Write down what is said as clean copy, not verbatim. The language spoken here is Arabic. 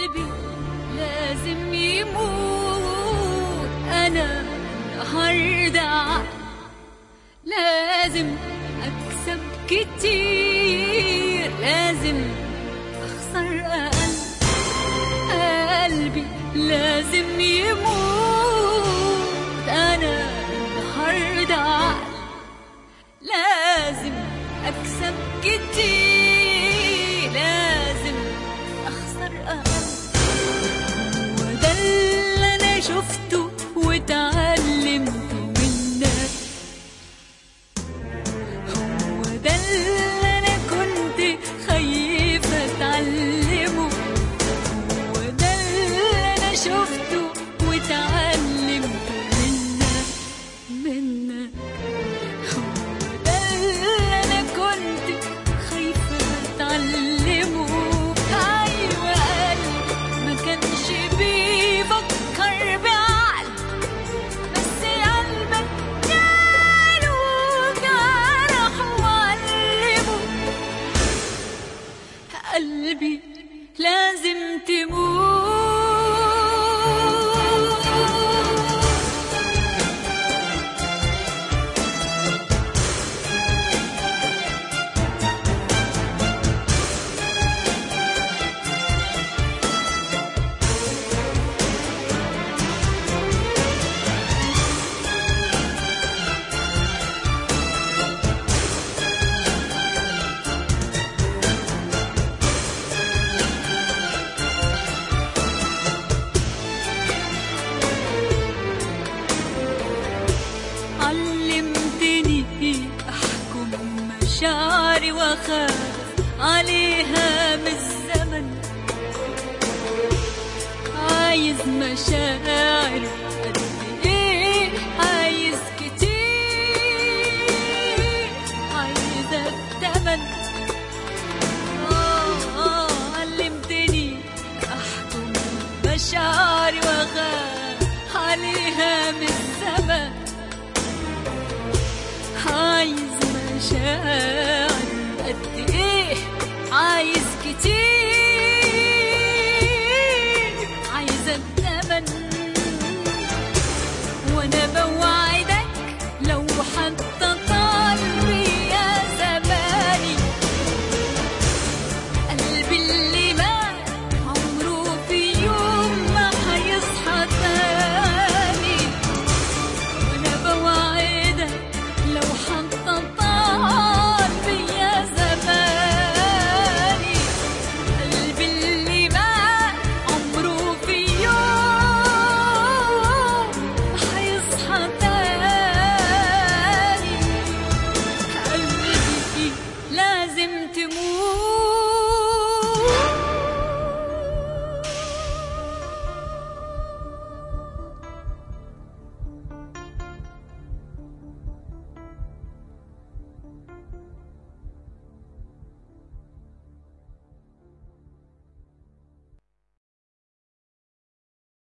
قلبي لازم يموت. أنا النهاردة لازم أكسب كتير، لازم أخسر أقل. قلبي لازم يموت. أنا النهاردة لازم أكسب كتير، لازم أخسر أقل. وده اللي أنا شفته واتعلمته منك، هو ده اللي أنا كنت خايفة أتعلمه، هو ده اللي أنا شفته واتعلمته منك. قلبي لازم تموت. علمتني أحكم مشاعري وأخاف عليها من الزمن. عايز مشاعر قد إيه؟ عايز كتير، عايزة التمن. علمتني أحكم مشاعري وأخاف عليها من الزمن. عايز مشاعر